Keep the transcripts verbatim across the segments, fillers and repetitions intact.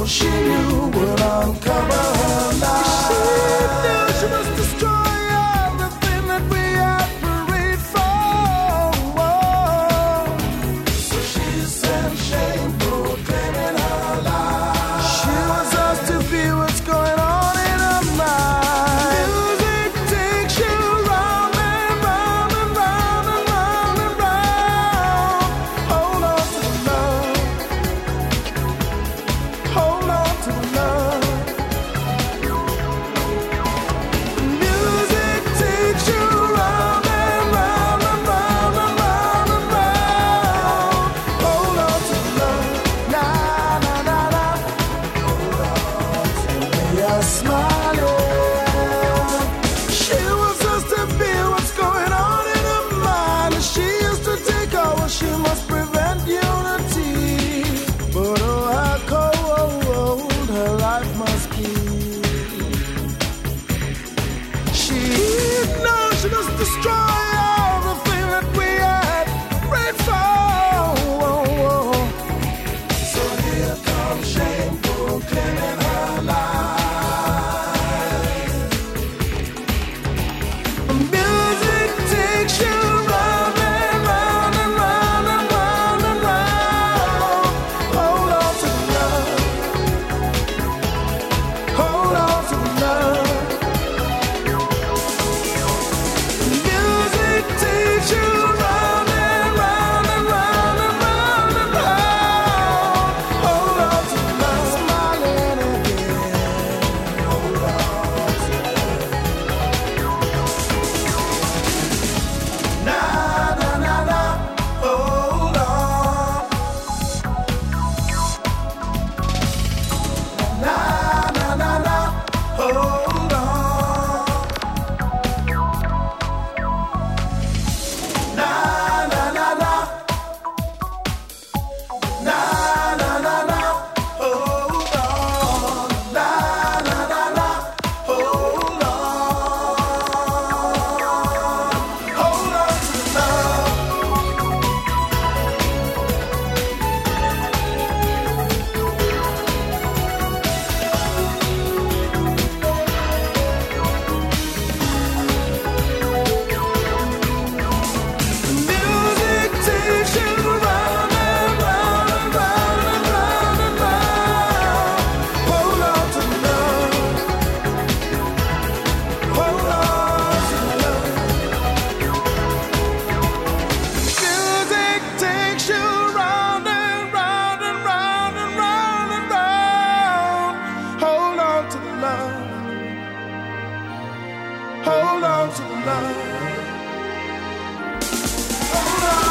she knew would uncover her lies. She knew she must destroy everything that we had prayed for. So she sent shame proclaiming her lies. She was asked to view what's going on in her mind. Music takes you round and round and round and round and round. Hold on to the love. Hold on to the love. Music takes you round and round and round and round and round. Hold on to the love. Na na na na. Hold on to me, you're smiling. She was just to feel what's going on in her mind. And she used to take over. She must prevent unity. But oh, how cold her life must be. She knows she must destroy everything that we had prayed for. So here comes shame proclaiming her lies. Music takes you round and round and round and round and round. Hold on to the love. Hold on to the love. Music takes you round and round and round and round and round. Hold on to the love. Smiling again. Hold on to the love. Na na na na. Hold on. Na na na na. Hold on. Na na na na. Na na na na. Hold on. Na na na na. Hold on. Hold on to the love. Music takes you round and round and round and round and round. Hold on to the love. Hold on to the love. Music takes you round and round and round and round and round. Hold on to the love. Hold on to the love. Hold on.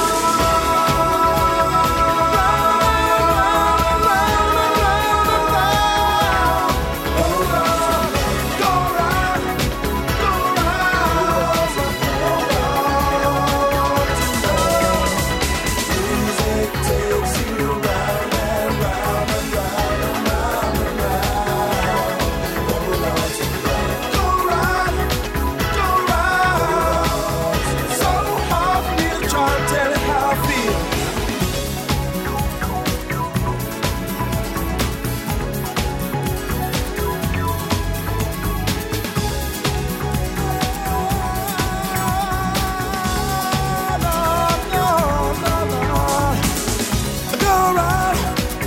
Round and round and round and round. Hold on. Go round. Go round. Hold on to love. Music takes you round and round and round and round and round. Hold on to love. Go round. Go round. So hard for me to try to tell it how I feel. No, no, no, no. Go round.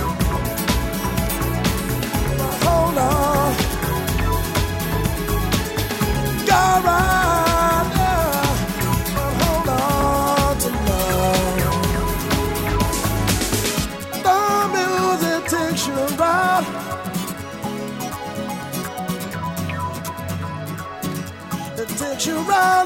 Hold on. Go round. Yeah. Hold on to love. The music takes you around. It takes you round